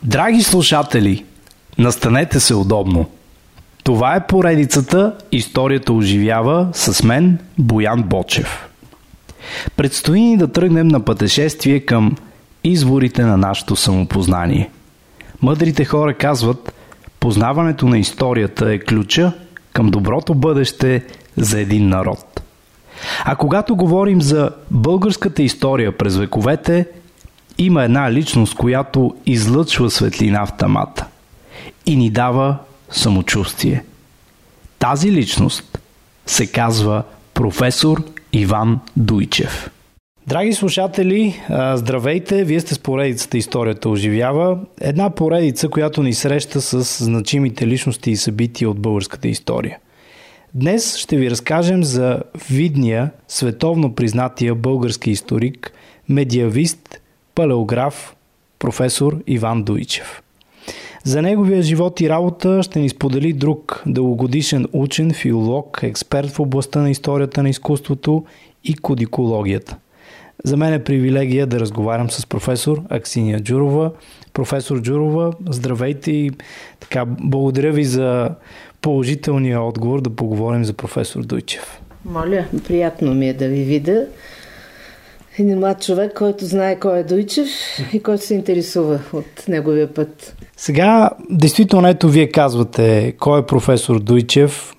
Драги слушатели, настанете се удобно. Това е поредицата "Историята оживява" с мен, Боян Бочев. Предстои ни да тръгнем на пътешествие към изворите на нашето самопознание. Мъдрите хора казват, познаването на историята е ключа към доброто бъдеще за един народ. А когато говорим за българската история през вековете, има една личност, която излъчва светлина в тъмата и ни дава самочувствие. Тази личност се казва професор Иван Дуйчев. Драги слушатели, здравейте! Вие сте с поредицата "Историята оживява". Една поредица, която ни среща с значимите личности и събития от българската история. Днес ще ви разкажем за видния, световно признатия български историк, медиавист, палеограф, професор Иван Дуйчев. За неговия живот и работа ще ни сподели друг дългогодишен учен, филолог, експерт в областта на историята на изкуството и кодикологията. За мен е привилегия да разговарям с професор Аксинья Джурова. Професор Джурова, здравейте и така, благодаря ви за положителния отговор да поговорим за професор Дуйчев. Моля, приятно ми е да ви видя. Един млад човек, който знае кой е Дуйчев и който се интересува от неговия път. Сега, действително, ето вие казвате кой е професор Дуйчев.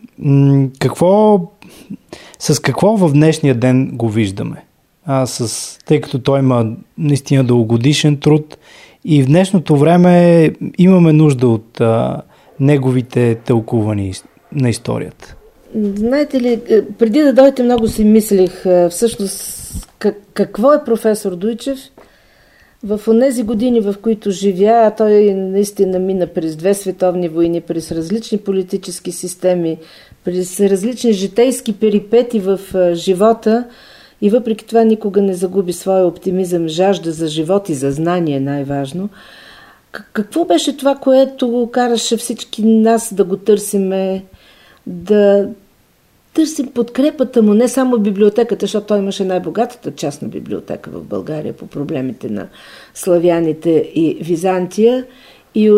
С какво в днешния ден го виждаме? Тъй като той има наистина дългогодишен труд и в днешното време имаме нужда от неговите тълкувания на историята. Знаете ли, преди да дойдете много си мислех всъщност какво е професор Дуйчев. В онези години, в които живя, той наистина мина през 2 световни войни, през различни политически системи, през различни житейски перипети в живота и въпреки това никога не загуби своя оптимизъм, жажда за живот и за знание най-важно. Какво беше това, което го караше всички нас да го търсиме, да търсим подкрепата му, не само библиотеката, защото той имаше най-богатата частна библиотека в България по проблемите на славяните и Византия и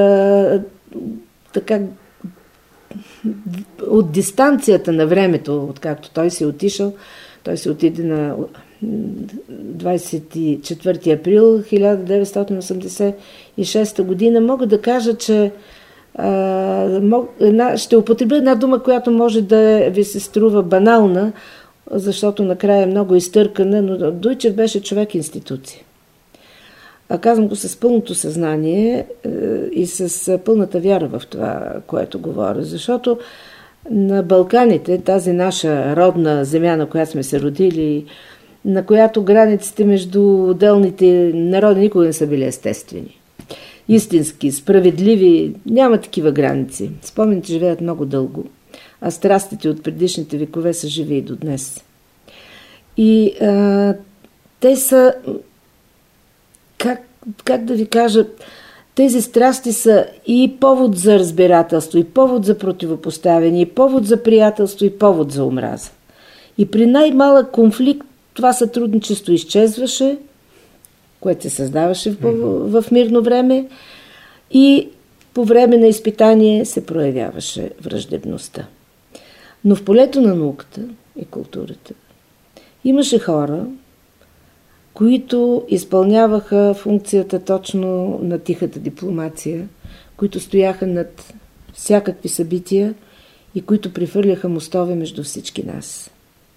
от дистанцията на времето, откакто той си отишъл, той си отиде на 24 април 1986 година, мога да кажа, че ще употребя една дума, която може да ви се струва банална, защото накрая е много изтъркана, но Дуйчев беше човек-институция. Казвам го с пълното съзнание и с пълната вяра в това, което говоря, защото на Балканите, тази наша родна земя, на която сме се родили, на която границите между отделните народи никога не са били естествени. Истински, справедливи, няма такива граници. Спомените живеят много дълго, а страстите от предишните векове са живи и до днес. И те са, как да ви кажа, тези страсти са и повод за разбирателство, и повод за противопоставяне, и повод за приятелство, и повод за омраза. И при най-малък конфликт това сътрудничество изчезваше, което се създаваше в мирно време, и по време на изпитание се проявяваше враждебността. Но в полето на науката и културата имаше хора, които изпълняваха функцията точно на тихата дипломация, които стояха над всякакви събития и които прехвърляха мостове между всички нас.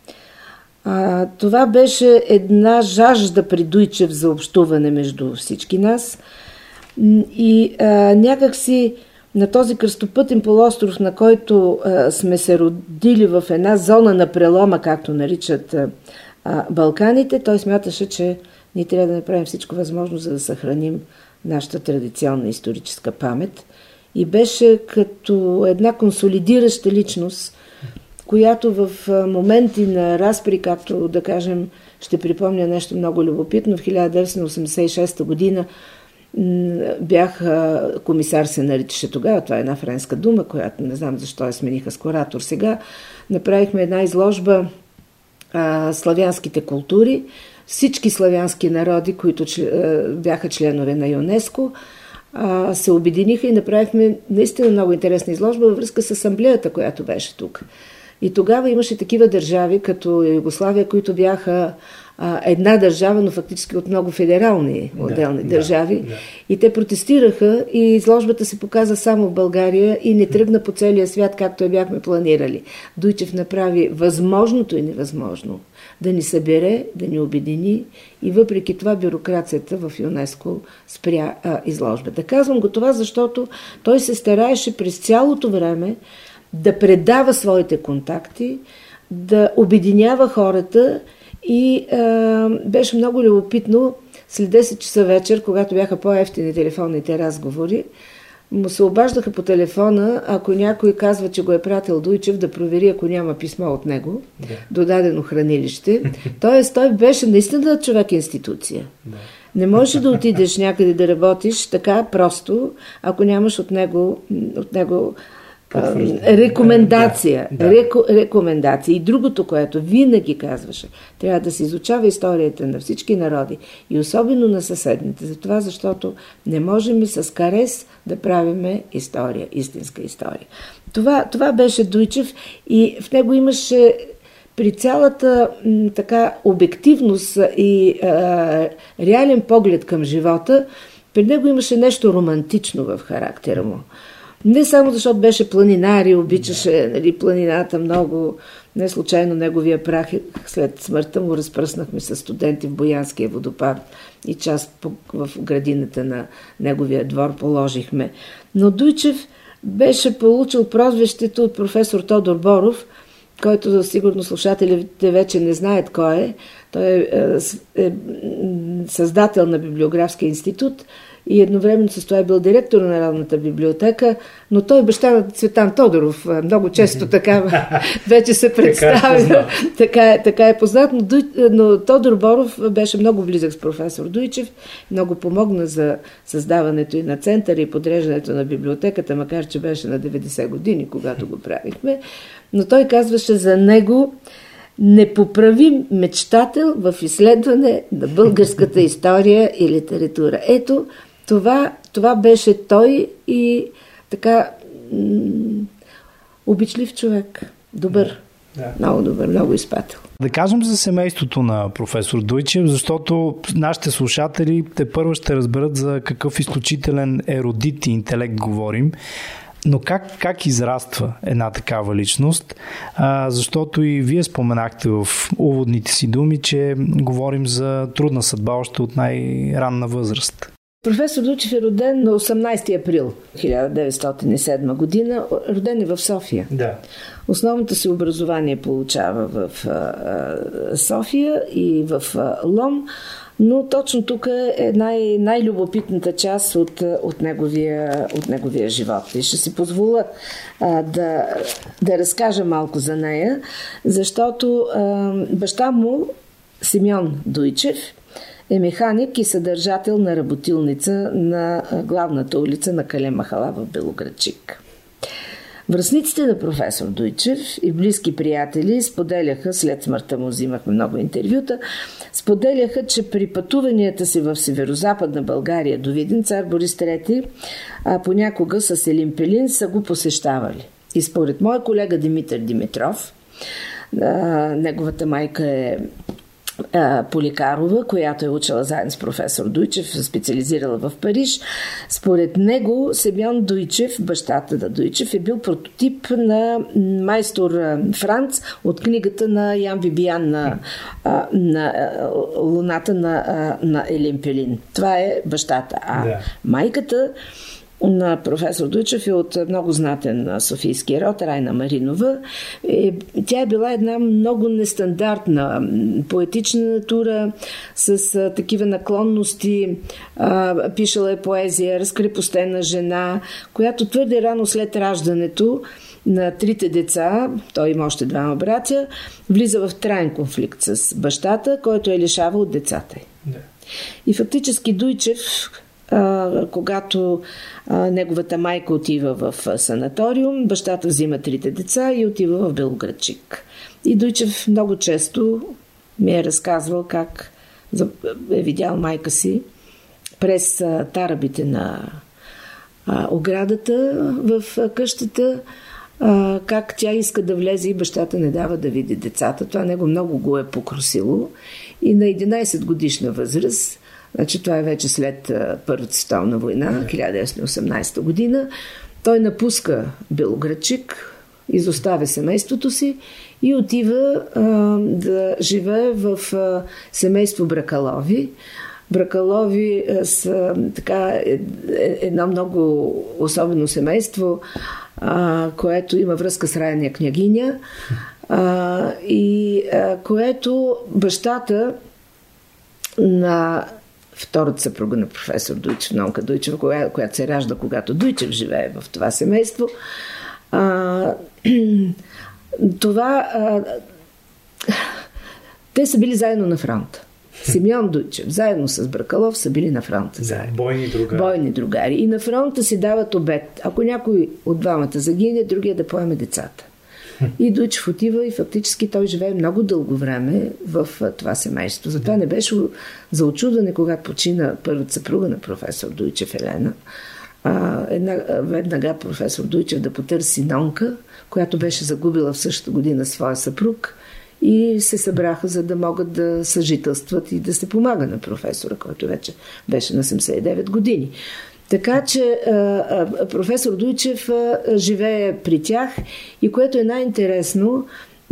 Това беше една жажда при Дуйчев за общуване между всички нас и някакси на този кръстопътен полуостров, на който сме се родили в една зона на прелома, както наричат Балканите, той смяташе, че ние трябва да направим всичко възможно, за да съхраним нашата традиционна историческа памет. И беше като една консолидираща личност, която в моменти на разпри, както да кажем, ще припомня нещо много любопитно, в 1986 година бях комисар, се наричаше тогава, това е една френска дума, която не знам защо я смениха с куратор. Сега направихме една изложба славянските култури, всички славянски народи, които бяха членове на ЮНЕСКО, се обединиха и направихме наистина много интересна изложба във връзка с асамблеята, която беше тук. И тогава имаше такива държави, като Югославия, които бяха една държава, но фактически от много федерални отделни държави. И те протестираха и изложбата се показа само в България и не тръгна по целия свят, както я бяхме планирали. Дойчев направи възможното и невъзможно да ни събере, да ни обедини и въпреки това бюрокрацията в ЮНЕСКО спря изложбата. Казвам го това, защото той се стараеше през цялото време да предава своите контакти, да обединява хората и беше много любопитно след 10 часа вечер, когато бяха по-евтини телефонните разговори, му се обаждаха по телефона, ако някой казва, че го е пратил Дойчев, да провери, ако няма писмо от него до дадено хранилище. Тоест, той беше наистина човек-институция. Не можеш да отидеш някъде да работиш така просто, ако нямаш от него рекомендация. Рекомендация. И другото, което винаги казваше, трябва да се изучава историята на всички народи и особено на съседните. Затова, защото не можем с карес да правиме история, истинска история. Това беше Дойчев и в него имаше при цялата така обективност и реален поглед към живота, при него имаше нещо романтично в характера му. Не само защото беше планинар и обичаше планината много, не случайно неговия прах след смъртта му разпръснахме с студенти в Боянския водопад и част в градината на неговия двор положихме. Но Дойчев беше получил прозвището от професор Тодор Боров, който сигурно слушателите вече не знаят кой е. Той е създател на Библиографския институт и едновременно с това е бил директор на Народната библиотека, но той е баща на Цветан Тодоров. Много често така вече се представя. Така е познат, но Тодор Боров беше много близък с професор Дойчев, много помогна за създаването и на центъра и подреждането на библиотеката, макар че беше на 90 години, когато го правихме. Но той казваше за него непоправим мечтател в изследване на българската история и литература. Ето, това беше той и така обичлив човек. Добър. Много добър, много изпател. Да кажем за семейството на професор Дойчев, защото нашите слушатели тепърва ще разберат за какъв изключителен ерудит и интелект говорим. Но как израства една такава личност? Защото и вие споменахте в уводните си думи, че говорим за трудна съдба още от най-ранна възраст. Професор Дойчев е роден на 18 април 1907 година. Роден е в София. Да. Основното си образование получава в София и в Лом, но точно тук е най-любопитната част от неговия живот. И ще си позволя да разкажа малко за нея, защото баща му, Симеон Дойчев, е механик и съдържател на работилница на главната улица на Калем махала в Белоградчик. Връстниците на професор Дойчев и близки приятели споделяха, след смъртта му взимахме много интервюта, споделяха, че при пътуванията си в северо-западна България до Видин, цар Борис III понякога с Елин Пелин са го посещавали. И според моя колега Димитър Димитров, неговата майка е Поликарова, която е учила заедно с професор Дойчев, специализирала в Париж. Според него Симеон Дойчев, бащата на Дойчев, е бил прототип на майстор Франц от книгата на Ян Вибиян на Луната на Елин Пелин. Това е бащата. Майката на професор Дойчев е от много знатен софийски род, Райна Маринова. Тя е била една много нестандартна поетична натура, с такива наклонности. Пишала е поезия, разкрепостена жена, която твърде рано след раждането на трите деца, той има още двама братя, влиза в траен конфликт с бащата, който е лишава от децата. И фактически Дойчев, когато неговата майка отива в санаториум, бащата взима трите деца и отива в Белоградчик. И Дойчев много често ми е разказвал как е видял майка си през тарабите оградата в къщата, как тя иска да влезе и бащата не дава да види децата. Това него много го е покрусило. И на 11 годишна възраст, значи това е вече след Първата световна война, 1918 година, той напуска Белоградчик, изоставя семейството си и отива да живее в семейство Бракалови. Бракалови са така едно много особено семейство, което има връзка с Райна княгиня, и което бащата на втората съпруга на професор Дуйчев, Нонка Дуйчева, която се ражда, когато Дуйчев живее в това семейство, те са били заедно на фронта. Симеон Дуйчев, заедно с Бракалов, са били на фронта. Бойни другари. И на фронта си дават обет. Ако някой от двамата загине, другия да поеме децата. И Дуйчев отива и фактически той живее много дълго време в това семейство. Затова не беше за очудване, когато почина първата съпруга на професор Дуйчев, Елена. Веднага професор Дуйчев да потърси Нонка, която беше загубила в същата година своя съпруг, и се събраха, за да могат да съжителстват и да се помага на професора, който вече беше на 79 години. Така че професор Дуйчев живее при тях и което е най-интересно,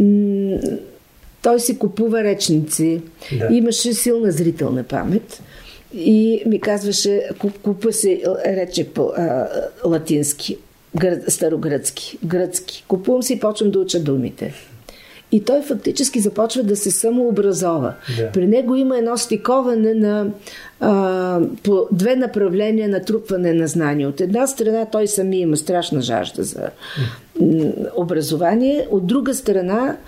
той си купува речници. Да. Имаше силна зрителна памет и ми казваше, купува се речник по латински, старогръцки, гръцки. Купувам си и почвам да уча думите. И той фактически започва да се самообразова. Да. При него има едно стиковане на по две направления на трупване на знания. От една страна той сами има страшна жажда за образование, от друга страна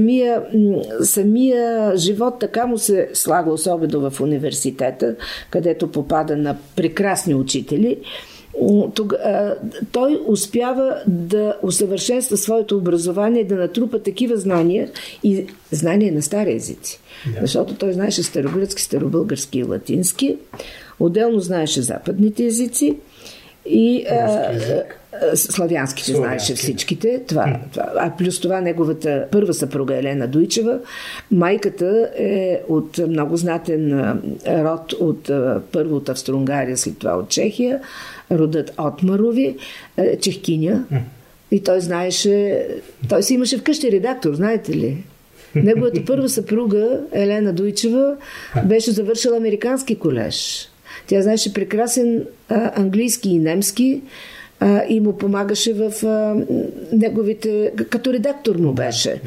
самия живот така му се слага, особено в университета, където попада на прекрасни учители. Той успява да усъвършенства своето образование, да натрупа такива знания и знания на стари езици. Да. Защото той знаеше старогръцки, старобългарски и латински. Отделно знаеше западните езици и славянските знаеше всичките. А плюс това неговата първа съпруга Елена Дуйчева, майката е от много знатен род от първо от Австро-Унгария, след това от Чехия, родът Отмарови, чехкиня. И той знаеше, той си имаше вкъщи редактор, знаете ли? Неговата първа съпруга, Елена Дуйчева, беше завършила американски колеж. Тя знаеше прекрасен английски и немски и му помагаше в неговите... Като редактор му беше.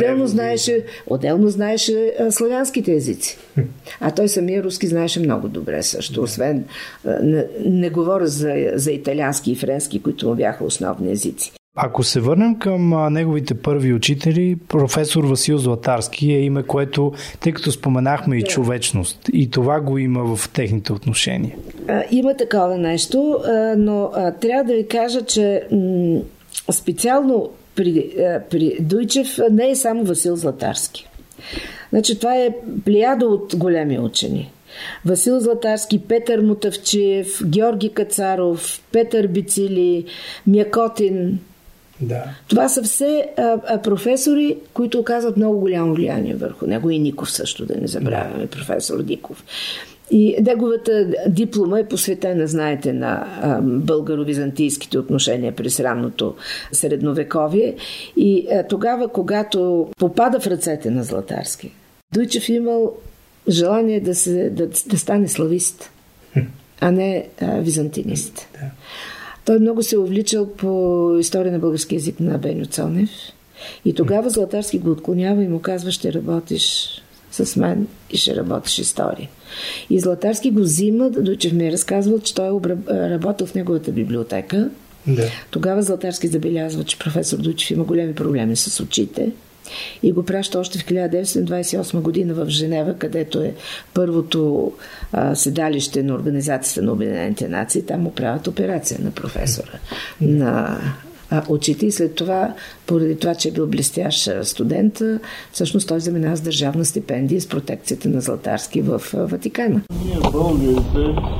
Отделно знаеше славянските езици. А той самия руски знаеше много добре също. Освен... Не говоря за италиански и френски, които му бяха основни езици. Ако се върнем към неговите първи учители, професор Васил Златарски е име, което, тъй като споменахме и човечност, и това го има в техните отношения. Има такова нещо, но трябва да ви кажа, че специално при Дуйчев не е само Васил Златарски. Значи това е плеяда от големи учени. Васил Златарски, Петър Мутавчиев, Георги Кацаров, Петър Бицили, Мякотин. Да. Това са все професори, които оказват много голямо влияние върху него, и Ников също, да не забравяме, професор Диков. И неговата диплома е посветена, знаете, на българо-византийските отношения през ранното средновековие. И тогава, когато попада в ръцете на Златарски, Дуйчев имал желание да стане славист, а не византинист. Да. Той много се увличал по история на български език на Беню Цонев и тогава Златарски го отклонява и му казва: ще работиш с мен и ще работиш история. И Златарски го взима, Дуйчев ми е разказвал, че той е работил в неговата библиотека. Да. Тогава Златарски забелязва, че професор Дуйчев има големи проблеми с очите и го праща още в 1928 година в Женева, където е първото седалище на Организацията на Обединените нации. Там му правят операция на професора на очите и след това, поради това, че е бил блестящ студент, всъщност той заминава с държавна стипендия с протекцията на Златарски в Ватикана. Ние българите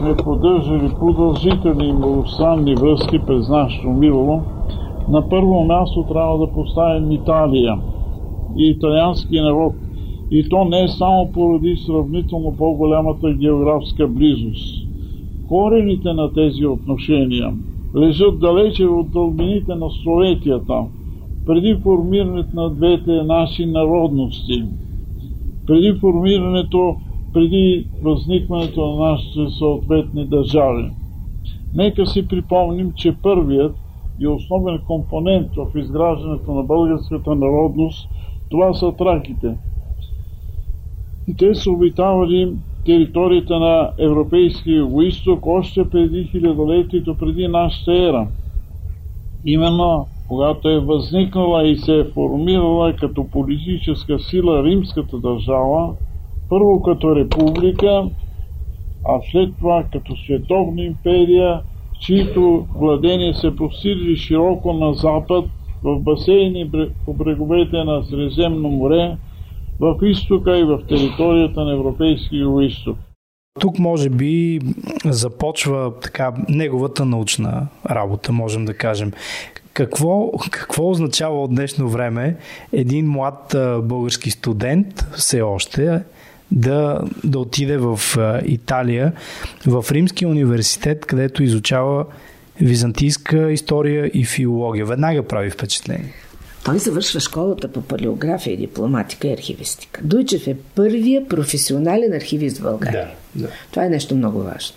сме поддържали продължителни и многостранни връзки през нашето минало, на първо място трябва да поставим Италия и италианския народ. И то не е само поради сравнително по-голямата географска близост. Корените на тези отношения лежат далече от дълбините на столетията, преди формирането на двете наши народности, преди възникването на нашите съответни държави. Нека си припомним, че първият и основен компонент в изграждането на българската народност, това са траките. И те са обитавали територията на Европейския югоизток още преди хилядолетието, преди нашата ера. Именно когато е възникнала и се е формирала като политическа сила римската държава, първо като република, а след това като световна империя, чието владение се простирали широко на запад, в басейни по бреговете на Средиземно море, в изтока и в територията на Европейския югоизток. Тук може би започва така неговата научна работа, можем да кажем. Какво означава от днешно време един млад български студент все още да отиде в Италия, в Римския университет, където изучава византийска история и филология? Веднага прави впечатление. Той завършва школата по палеография, дипломатика и архивистика. Дуйчев е първия професионален архивист в България. Да. Това е нещо много важно.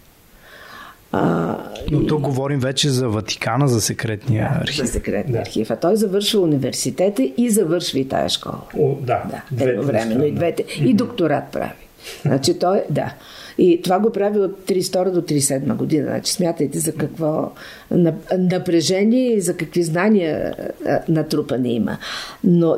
Но тук говорим вече за Ватикана, за секретния архив. За секретния архив. А той завършва университета и завършва и тая школа. Едновременно и двете. И докторат прави. Значи той, И това го прави от 32 до 37 година. Значи смятайте за какво напрежение и за какви знания натрупане има. Но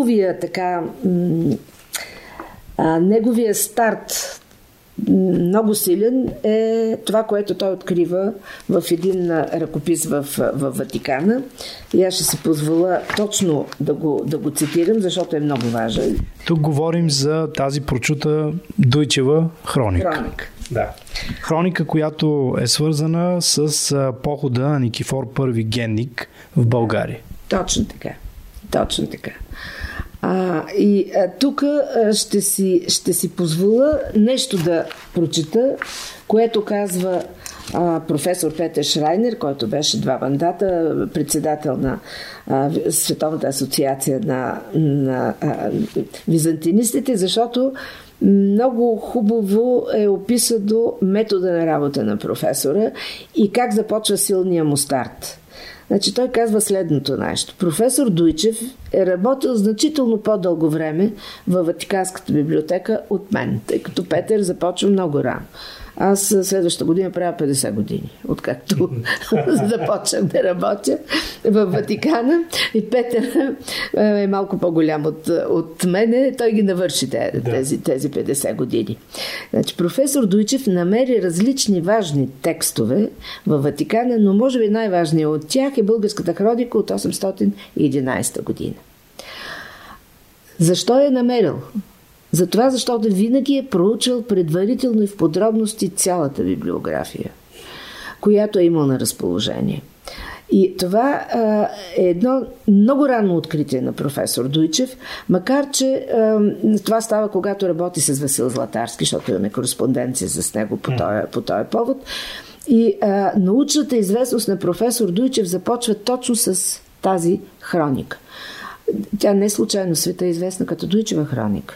неговия старт много силен е това, което той открива в един ръкопис в Ватикана. И аз ще си позволя точно да го цитирам, защото е много важен. Тук говорим за тази прочута Дуйчева хроника. Да. Хроника, която е свързана с похода на Никифор I Генник в България. Точно така. Тук ще си позволя нещо да прочита, което казва професор Петър Шрайнер, който беше 2 мандата председател на Световната асоциация на византинистите, защото много хубаво е описано метода на работа на професора и как започва силния му старт. Значи той казва следното нещо. Професор Дуйчев е работил значително по-дълго време във Ватиканската библиотека от мен, тъй като Петър започва много рано. Аз следващата година правя 50 години, откакто започнах да работя в Ватикана. И Петър е малко по-голям от мене. Той ги навърши тези 50 години. Значи, професор Дуйчев намери различни важни текстове във Ватикана, но може би най-важният от тях е българската хроника от 811 година. Защо я е намерил? Затова, защото винаги е проучил предварително и в подробности цялата библиография, която е имал на разположение. И това е едно много ранно откритие на професор Дуйчев, макар че това става, когато работи с Васил Златарски, защото имаме кореспонденция с него по този повод. И научната известност на професор Дуйчев започва точно с тази хроника. Тя не случайно света е известна като Дуйчева хроника.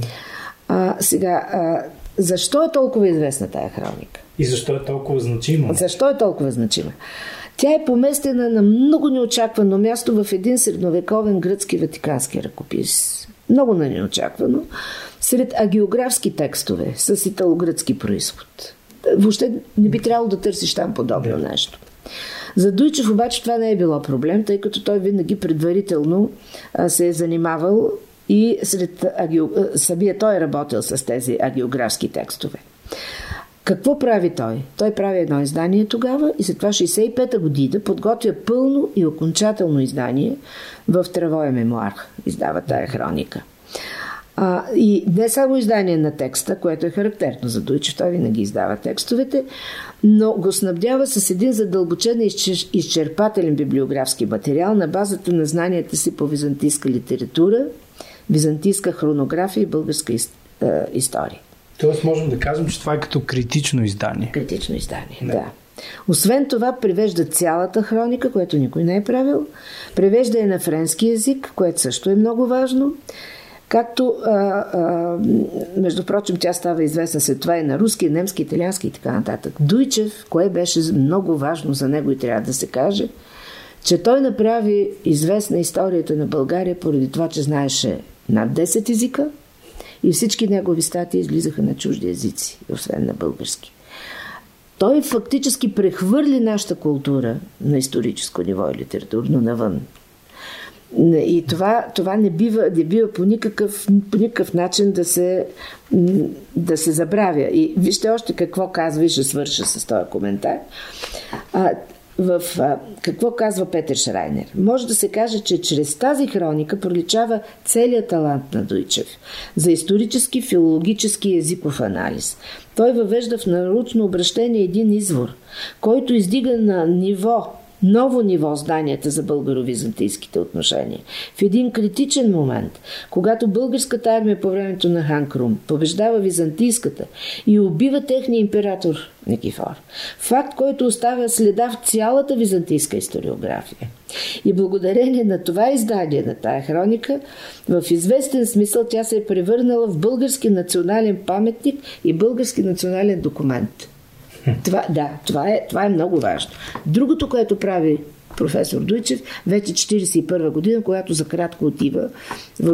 Защо е толкова известна тая хроника? И защо е толкова значима? Тя е поместена на много неочаквано място в един средновековен гръцки ватикански ръкопис. Много неочаквано. Сред агеографски текстове с италогръцки произход. Въобще не би трябвало да търсиш там подобно нещо. За Дуйчев обаче това не е било проблем, тъй като той винаги предварително се е занимавал и самия той е работил с тези агеографски текстове. Какво прави той? Той прави едно издание тогава и след това 65-та година подготвя пълно и окончателно издание в Травоя мемуар. Издава тая хроника. И не само издание на текста, което е характерно за Дуйчев, той винаги издава текстовете, но го снабдява с един задълбочен и изчерпателен библиографски материал на базата на знанията си по византийска литература, византийска хронография и българска история. Тоест можем да кажем, че това е като критично издание. Критично издание, да. Освен това, превежда цялата хроника, което никой не е правил. Превежда е на френски език, което също е много важно. Както, между прочим, тя става известна след това и на руски, немски, италиански и така нататък. Дуйчев, кое беше много важно за него и трябва да се каже, че той направи известна историята на България поради това, че знаеше над 10 езика и всички негови статии излизаха на чужди езици, освен на български. Той фактически прехвърли нашата култура на историческо ниво и литературно навън. И това не бива по никакъв начин да се забравя. И вижте още какво казва и ще свърша с този коментар. Какво казва Петър Шрайнер? Може да се каже, че чрез тази хроника проличава целият талант на Дуйчев за исторически, филологически и езиков анализ. Той въвежда в научно обращение един извор, който издига на ново ниво знанията за българо-византийските отношения. В един критичен момент, когато българската армия по времето на хан Крум побеждава византийската и убива техния император Никифор. Факт, който оставя следа в цялата византийска историография. И благодарение на това издание на тая хроника, в известен смисъл тя се е превърнала в български национален паметник и български национален документ. Това е много важно. Другото, което прави професор Дуйчев, вече 1941 година, когато за кратко отива в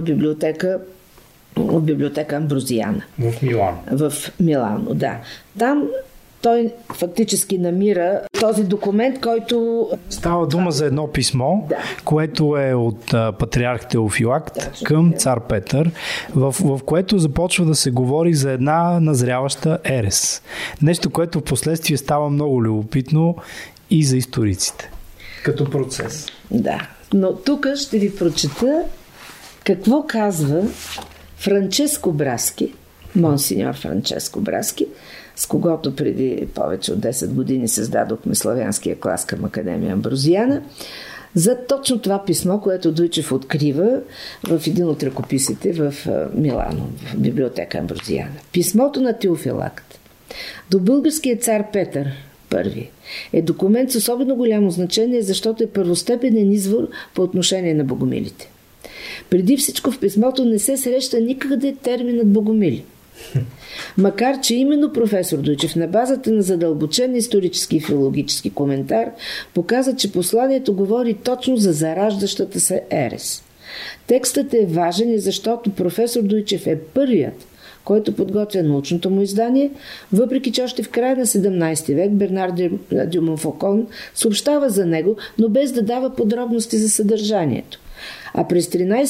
библиотека Амброзиана. В Милано, да. Там той фактически намира този документ, който... Става дума за едно писмо, което е от патриарх Теофилакт към цар Петър, в което започва да се говори за една назряваща ерес. Нещо, което в последствие става много любопитно и за историците. Като процес. Да, но тук ще ви прочета какво казва Франческо Браски, монсеньор Франческо Браски, с когото преди повече от 10 години създадохме славянския клас към Академия Амброзиана, за точно това писмо, което Дуйчев открива в един от ръкописите в Милано, в библиотека Амброзиана. Писмото на Теофилакт до българския цар Петър I е документ с особено голямо значение, защото е първостепенен извор по отношение на богомилите. Преди всичко в писмото не се среща никъде терминът богомили. Макар че именно професор Дуйчев на базата на задълбочен исторически и филологически коментар показа, че посланието говори точно за зараждащата се ерес. Текстът е важен и защото професор Дуйчев е първият, който подготвя научното му издание, въпреки че още в края на 17 век Бернар дю Монфокон съобщава за него, но без да дава подробности за съдържанието. А през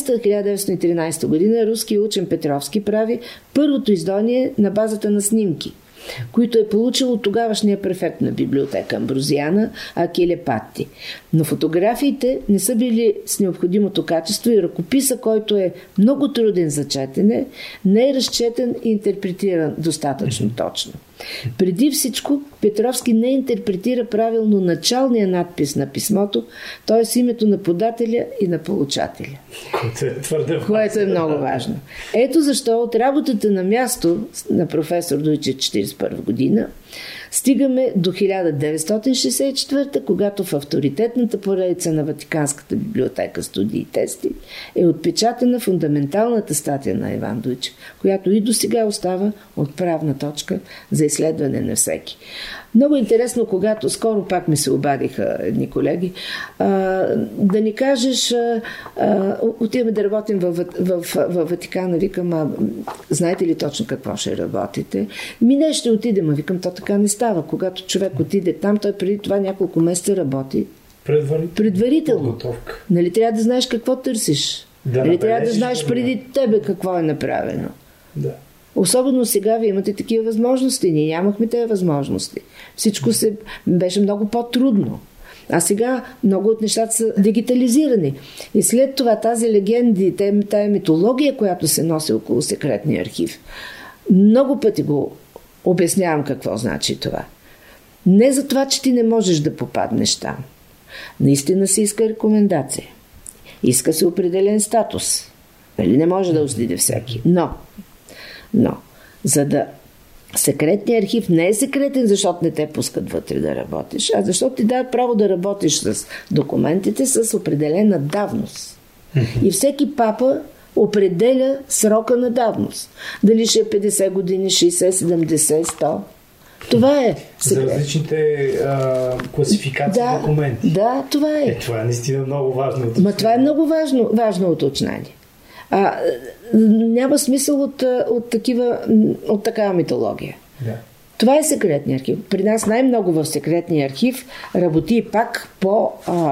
1913 година руският учен Петровски прави първото издание на базата на снимки, които е получил от тогавашния префект на библиотека Амброзиана Акиле Патти. Но фотографиите не са били с необходимото качество и ръкописа, който е много труден за четене, не е разчетен и интерпретиран достатъчно точно. Преди всичко, Петровски не интерпретира правилно началния надпис на писмото, т.е. името на подателя и на получателя. Което е много важно. Ето защо от работата на място на професор Дуйчев 1941 година стигаме до 1964, когато в авторитетната поредица на Ватиканската библиотека Студии и тести е отпечатана фундаменталната статия на Иван Дуйчев, която и до сега остава отправна точка за изследване на всеки. Много интересно, когато скоро пак ми се обадиха едни колеги, да ни кажеш, отиваме да работим в Ватикана, викам, знаете ли точно какво ще работите? Не ще отидем, викам, то така не става. Когато човек отиде там, той преди това няколко месеца работи предварително. Нали трябва да знаеш какво търсиш? Нали трябва да знаеш преди тебе какво е направено? Да. Особено сега вие имате такива възможности. Ние нямахме тези възможности. Всичко беше много по-трудно. А сега много от нещата са дигитализирани. И след това тази легенди, тая митология, която се носи около секретния архив, много пъти го обяснявам какво значи това. Не за това, че ти не можеш да попаднеш там. Наистина се иска рекомендация. Иска се определен статус. Нали, не може да уследи всеки. Но, за да секретният архив не е секретен, защото не те пускат вътре да работиш, а защото ти дават право да работиш с документите с определена давност. И всеки папа определя срока на давност. Дали ще е 50 години, 60, 70, 100. Това е секрет. За различните класификации документи. Да, това е. Това е наистина много важно уточнение. Това е много важно уточнение. Няма смисъл от такава митология. Да. Това е секретния архив. При нас най-много в секретния архив работи пак по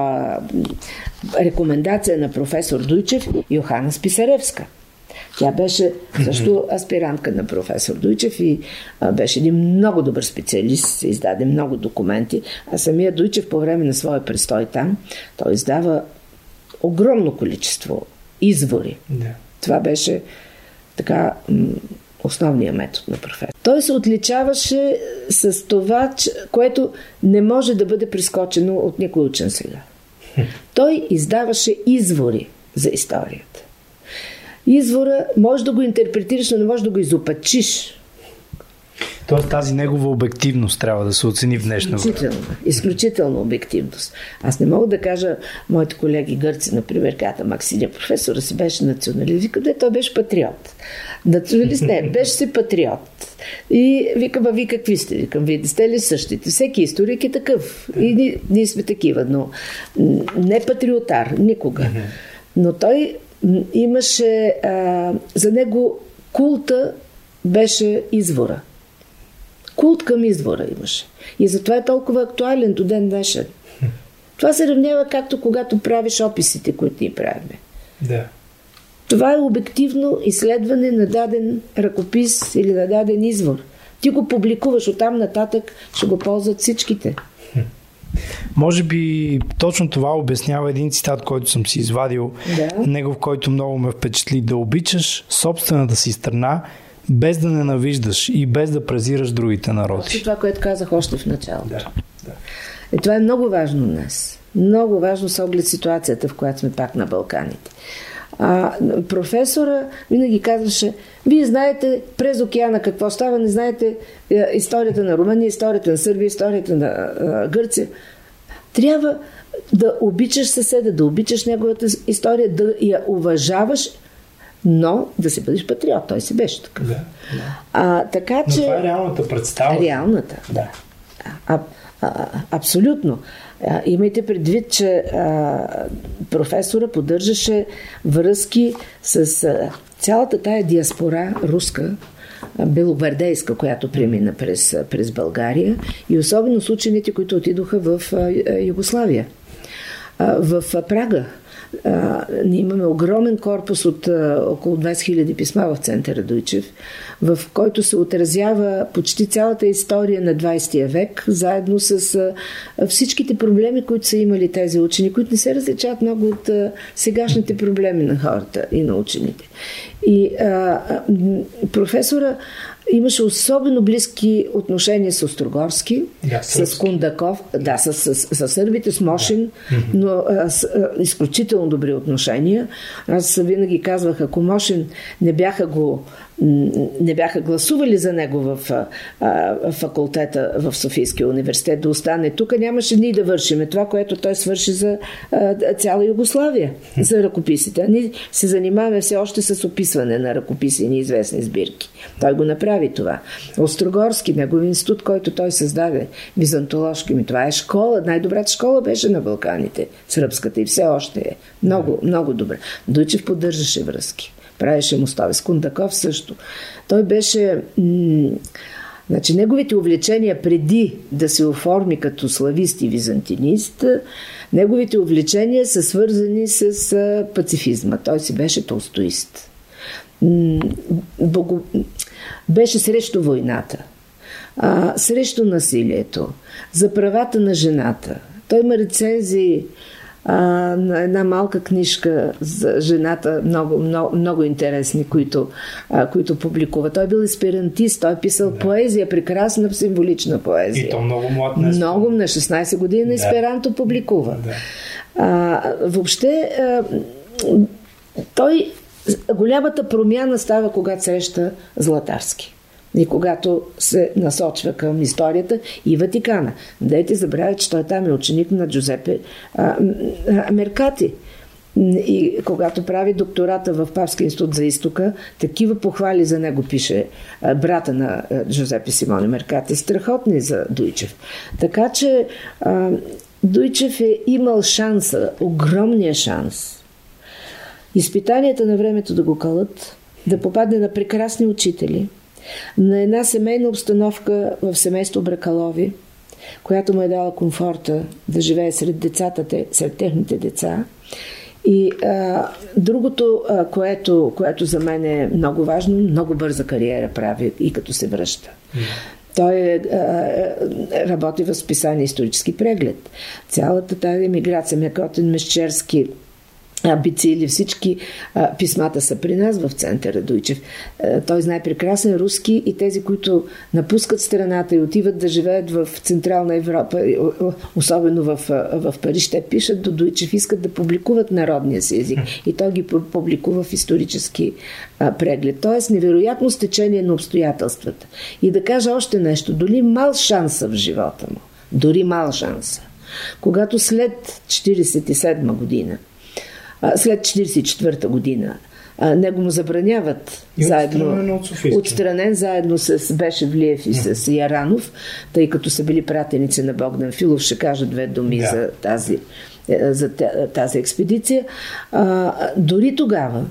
рекомендация на професор Дуйчев Йохана Списаревска. Тя беше също аспирантка на професор Дуйчев и беше един много добър специалист, издаде много документи. А самия Дуйчев по време на своя престой там, той издава огромно количество извори. Да. Това беше така основният метод на професор. Той се отличаваше с това, което не може да бъде прескочено от никой учен сега. Той издаваше извори за историята. Извора може да го интерпретираш, но не може да го изопачиш. Тоест тази негова обективност трябва да се оцени в днешно време. Изключително обективност. Аз не мога да кажа, моите колеги гърци, например, казаха, Максиня, професора си беше националист. Вика, той беше патриот. Националист не, беше си патриот. И викам, вие какви сте? Викам, вие сте ли същите? Всеки историк е такъв. И ние сме такива, но не патриотар, никога. Но той имаше, за него култа беше извора. Култ към извора имаше. И затова е толкова актуален до ден днешен. Това се равнява както когато правиш описите, които ни правиме. Да. Това е обективно изследване на даден ръкопис или на даден извор. Ти го публикуваш, оттам нататък ще го ползват всичките. Може би точно това обяснява един цитат, който съм си извадил, негов, който много ме впечатли: да обичаш собствената си страна, без да ненавиждаш и без да презираш другите народи. Това, което казах още в началото. Да. И това е много важно днес. Много важно с оглед ситуацията, в която сме пак на Балканите. Професора винаги казваше: вие знаете през океана какво става, не знаете историята на Румъния, историята на Сърбия, историята на Гърция. Трябва да обичаш съседа, да обичаш неговата история, да я уважаваш, но да си бъдеш патриот. Той си беше такъв. Така, но това е реалната представа. Реалната, да. Абсолютно. Имайте предвид, че професора поддържаше връзки с цялата тая диаспора руска, белогвардейска, която премина през България, и особено с учените, които отидоха в Югославия. В Прага ние имаме огромен корпус от около 20 000 писма в центъра Дуйчев, в който се отразява почти цялата история на 20 век, заедно с всичките проблеми, които са имали тези учени, които не се различават много от сегашните проблеми на хората и на учените. И професора имаше особено близки отношения с Острогорски, с Кундаков, с сърбите, с Мошин, но изключително добри отношения. Аз винаги казвах, ако Мошин не бяха гласували за него в факултета в Софийския университет да остане тук, нямаше ние да вършиме това, което той свърши за цяла Югославия, за ръкописите. Ние се занимаваме все още с описване на ръкописи и неизвестни сбирки. Той го направи това. Острогорски, негов институт, който той създаде, византоложки, това е школа, най-добрата школа беше на Балканите, сръбската, и все още е. Много, много добре. Дуйчев поддържаше връзки. Правеше мостове. С Кундаков също. Той беше... Значи, неговите увлечения преди да се оформи като славист и византинист, неговите увлечения са свързани с пацифизма. Той си беше толстоист. Беше срещу войната, срещу насилието, за правата на жената. Той има рецензии на една малка книжка за жената, много интересни, които публикува. Той бил есперантист, той писал поезия, прекрасна символична поезия. И то много млад. Много, на 16 години есперанто публикува. Въобще, той голямата промяна става, когато среща Златарски. И когато се насочва към историята и Ватикана. Дайте забравя, че той там е ученик на Джузепе Меркати. И когато прави доктората в Папския институт за изтока, такива похвали за него пише брата на Джузепе Симоне Меркати. Страхотни за Дуйчев. Така че Дуйчев е имал шанса, огромния шанс. Изпитанията на времето да го кълът, да попадне на прекрасни учители, на една семейна обстановка в семейство Бракалови, която му е дала комфорта да живее сред децата, сред техните деца. И другото, което за мен е много важно, много бърза кариера прави и като се връща. Той работи в списание Исторически преглед. Цялата тази емиграция, Мекотен, Мещерски, Бицили, всички писмата са при нас в центъра Дуйчев. Той знае прекрасен руски и тези, които напускат страната и отиват да живеят в Централна Европа, особено в Париж, те пишат до Дуйчев, искат да публикуват народния си език и той ги публикува в Исторически преглед. Тоест невероятно стечение на обстоятелствата. И да кажа още нещо, дори мал шанса в живота му, дори мал шанса. Когато след 1947 година, след 1944 година, него му забраняват отстранен заедно с Бешевлиев и с Яранов, тъй като са били пратеници на Богдан Филов. Ще кажа две думи за тази експедиция. Дори тогава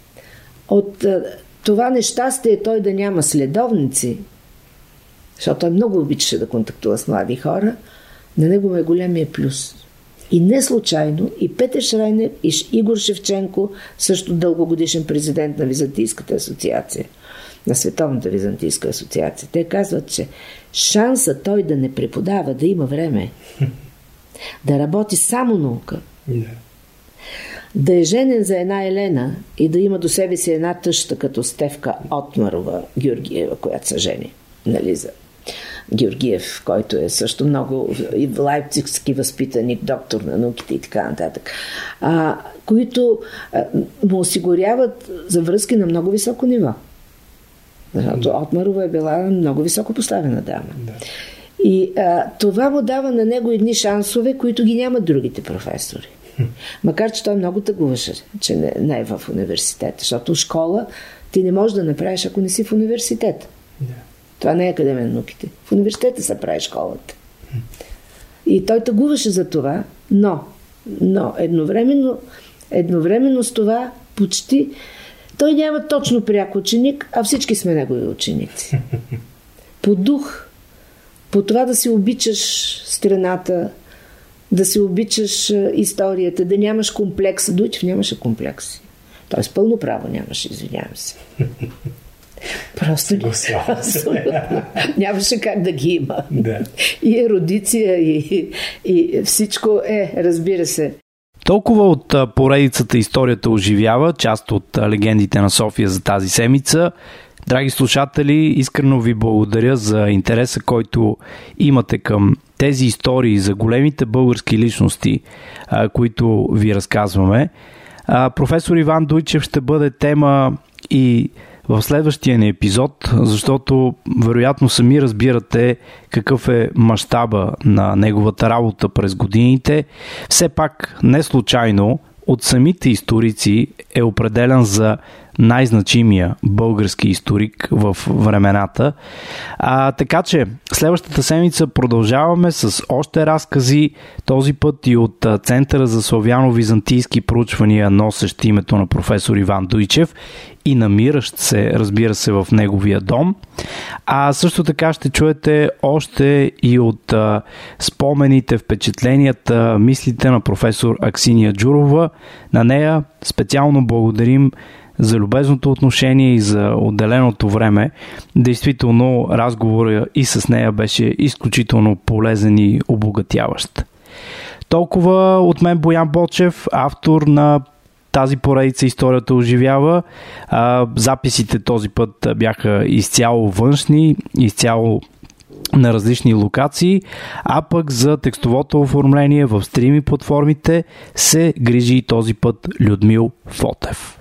от това нещастие той да няма следовници, защото той много обичаше да контактува с млади хора, на него е големия плюс. И не случайно и Петър Шрайнер и Игор Шевченко, също дългогодишен президент на Византийската асоциация, на Световната византийска асоциация, те казват, че шанса той да не преподава, да има време, да работи само наука, да е женен за една Елена и да има до себе си една тъща като Стефка Отмарова Георгиева, която се жени, нали, за Георгиев, който е също много и лайпцигски възпитаник, доктор на науките и така нататък, които му осигуряват за връзки на много високо ниво. Защото Отмарова е била много високо поставена дама. Да. И това му дава на него едни шансове, които ги нямат другите професори. Макар че той много тъгуваше, че не е в университета, защото школа ти не можеш да направиш, ако не си в университет. Да. Това не е Академия на науките. В университета се прави школата. И той тъгуваше за това, но едновременно с това почти той няма точно пряк ученик, а всички сме негови ученици. По дух, по това да си обичаш страната, да си обичаш историята, да нямаш комплекс. Дуйчев нямаше комплекси. Той с пълно право нямаше, извинявам се. Просто нямаше как да ги има. Да. И ерудиция, и всичко разбира се. Толкова от поредицата Историята оживява, част от легендите на София за тази седмица. Драги слушатели, искрено ви благодаря за интереса, който имате към тези истории за големите български личности, които ви разказваме. Професор Иван Дуйчев ще бъде тема и в следващия ни епизод, защото вероятно сами разбирате какъв е мащаба на неговата работа през годините. Все пак не случайно от самите историци е определен за най-значимия български историк в времената. Така че следващата седмица продължаваме с още разкази, този път и от Центъра за славяно-византийски проучвания, носещ името на професор Иван Дуйчев и намиращ се, разбира се, в неговия дом. Също така ще чуете още и от спомените, впечатленията, мислите на професор Аксиния Джурова. На нея специално благодарим за любезното отношение и за отделеното време. Действително разговорът и с нея беше изключително полезен и обогатяващ. Толкова от мен, Боян Бочев, автор на тази поредица "Историята оживява". Записите този път бяха изцяло външни, изцяло на различни локации, а пък за текстовото оформление в стрими платформите се грижи и този път Людмил Фотев.